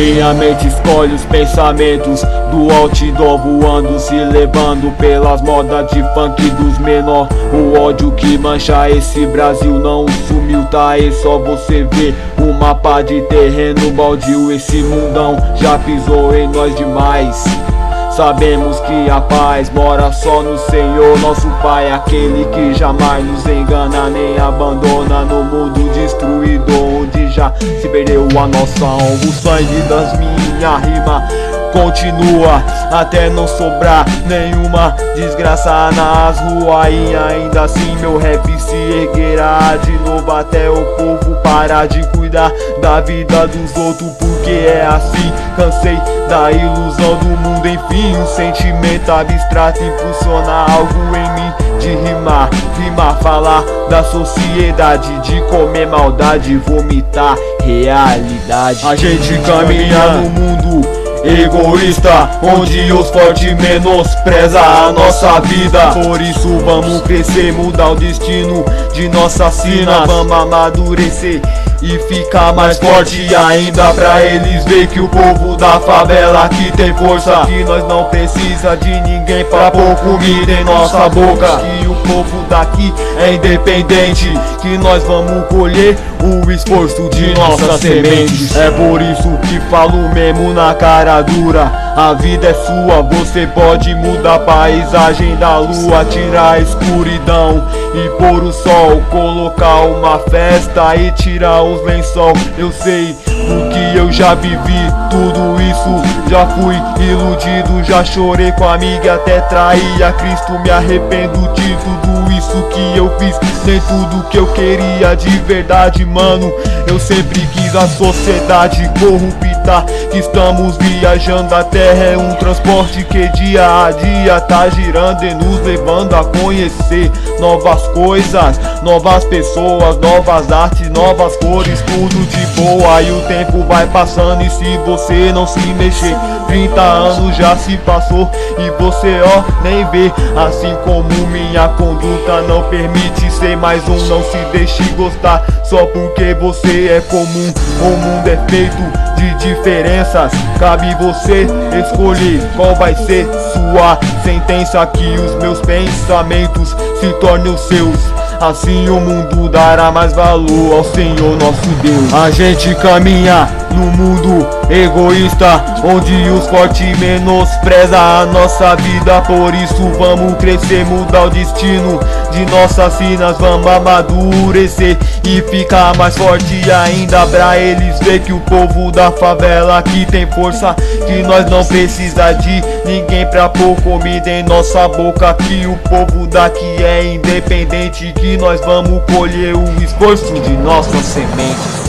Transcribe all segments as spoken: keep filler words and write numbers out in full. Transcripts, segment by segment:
Minha mente escolhe os pensamentos do outdoor voando, se levando pelas modas de funk dos menor. O ódio que mancha esse Brasil não sumiu, tá? É só você ver o mapa de terreno baldio. Esse mundão já pisou em nós demais. Sabemos que a paz mora só no Senhor, nosso Pai, aquele que jamais nos engana nem abandona. No mundo destruído onde já se perdeu a noção, o sangue das minhas rimas continua até não sobrar nenhuma desgraça nas ruas. E ainda assim meu rap se erguerá de novo até o povo parar de cuidar da vida dos outros, porque é assim. Cansei da ilusão do mundo, enfim, um sentimento abstrato impulsiona algo em mim de rimar, rimar, falar da sociedade, de comer maldade, vomitar realidade. A gente caminha no mundo egoísta, onde os fortes menosprezam a nossa vida. Por isso vamos crescer, mudar o destino de nossa sina. Vamos amadurecer e ficar mais forte ainda, pra eles ver que o povo da favela aqui tem força, que nós não precisa de ninguém pra pôr comida em nossa boca, que o povo daqui é independente, que nós vamos colher o esforço de nossas sementes. É por isso que falo mesmo na cara dura, a vida é sua, você pode mudar a paisagem da lua, tirar a escuridão e pôr o sol, colocar uma festa e tirar os lençol. Eu sei o que eu já vivi, tudo isso já fui iludido, já chorei com a amiga até trair a Cristo. Me arrependo de tudo isso que eu fiz, nem tudo que eu queria de verdade, mano. Eu sempre quis a sociedade corrupta, que estamos viajando, a terra é um transporte que dia a dia tá girando e nos levando a conhecer novas coisas, novas pessoas, novas artes, novas cores, tudo de boa. E o tempo vai passando e se você não se mexer, trinta anos já se passou e você ó nem vê. Assim como minha conduta não permite ser mais um, não se deixe gostar só porque você é comum. O mundo é feito de diferenças, cabe você escolher qual vai ser sua sentença, que os meus pensamentos se tornem os seus. Assim o mundo dará mais valor ao Senhor nosso Deus. A gente caminha no mundo egoísta, onde os fortes menosprezam a nossa vida. Por isso vamos crescer, mudar o destino de nossas sinas. Vamos amadurecer e ficar mais forte ainda, pra eles ver que o povo da favela aqui tem força, que nós não precisa de ninguém pra pôr comida em nossa boca, que o povo daqui é independente, que nós vamos colher o esforço de nossas sementes.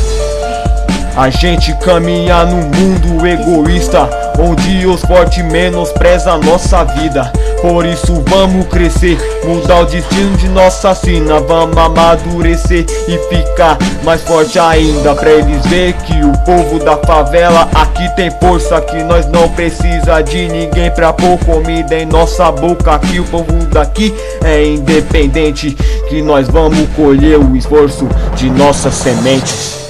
A gente caminha num mundo egoísta, onde os fortes menosprezam a nossa vida. Por isso vamos crescer, mudar o destino de nossa sina. Vamos amadurecer e ficar mais forte ainda, pra eles ver que o povo da favela aqui tem força, que nós não precisa de ninguém pra pôr comida em nossa boca, que o povo daqui é independente, que nós vamos colher o esforço de nossas sementes.